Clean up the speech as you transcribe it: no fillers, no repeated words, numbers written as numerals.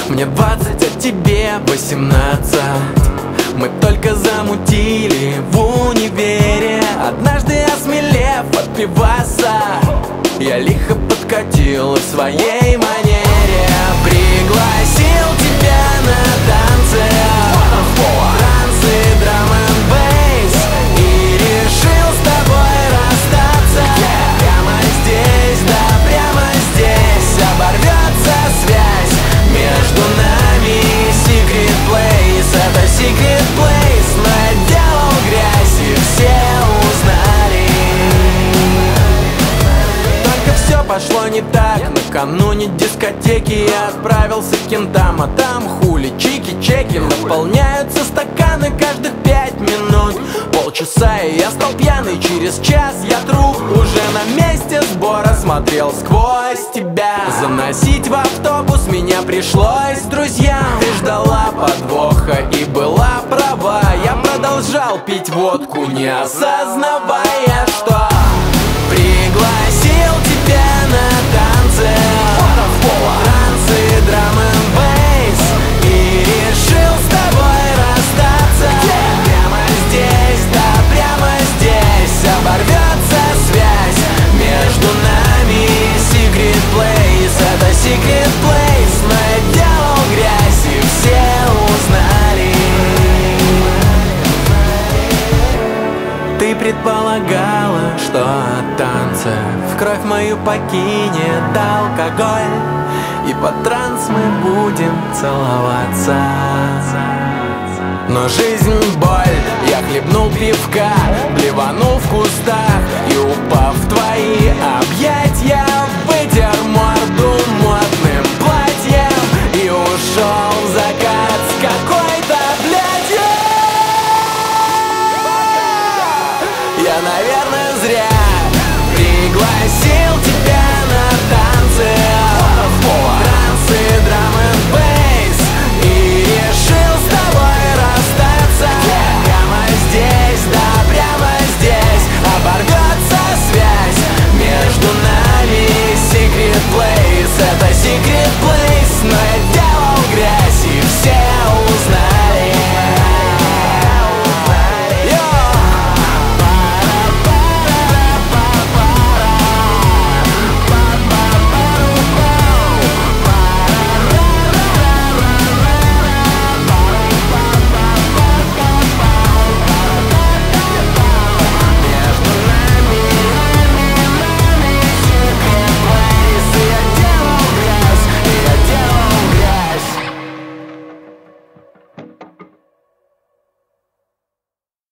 Мне 20, а тебе 18. Мы только замутили в универе. Однажды осмелев от пиваса, я лихо подкатил в своей манере. Пригласил тебя на танцы, трансы, драм-н-бейс, и решил с тобой расстаться. Прямо здесь, да прямо здесь оборвется связь между нами. Secret place, это secret place, но я делал грязь и все узнали. Только все пошло не так. Накануне дискотеки я отправился к кентам, а там хули, чики-чеки. Наполняются стаканы каждых 5 минут. Полчаса и я стал пьяный, через час я труп. Уже на месте сбора смотрел сквозь тебя. Заносить в автобус меня пришлось друзьям. Ты ждала подвоха и была права. Я продолжал пить водку, не осознавая, что пригласил тебя на танцы, трансы, драм-н-бейс, и решил с тобой расстаться. Прямо здесь, да прямо здесь оборвется связь между нами. Secret place, это secret place, но я делал грязь и все узнали. Ты предполагала, что от танцев кровь мою покинет алкоголь, и под транс мы будем целоваться. Но жизнь боль, я хлебнул пивка, блеванул в кустах и, упав в твои объятия, вытер